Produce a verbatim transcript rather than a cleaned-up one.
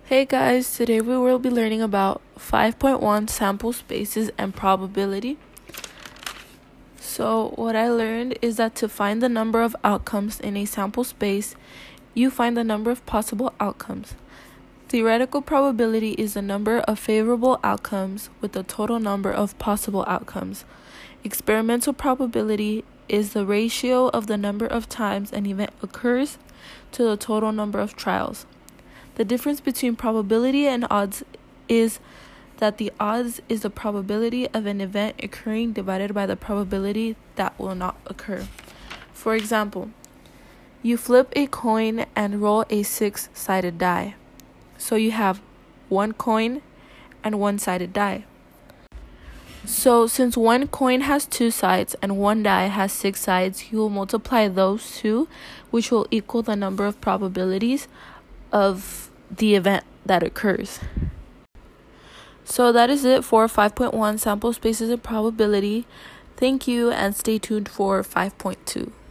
Hey guys, today we will be learning about five point one sample spaces and probability. So what I learned is that to find the number of outcomes in a sample space, you find the number of possible outcomes. Theoretical probability is the number of favorable outcomes with the total number of possible outcomes. Experimental probability is the ratio of the number of times an event occurs to the total number of trials. The difference between probability and odds is that the odds is the probability of an event occurring divided by the probability that will not occur. For example, you flip a coin and roll a six-sided die. So you have one coin and one-sided die. So since one coin has two sides and one die has six sides, you will multiply those two, which will equal the number of probabilities of the event that occurs. So that is it for five point one sample spaces and probability. Thank you and stay tuned for five point two.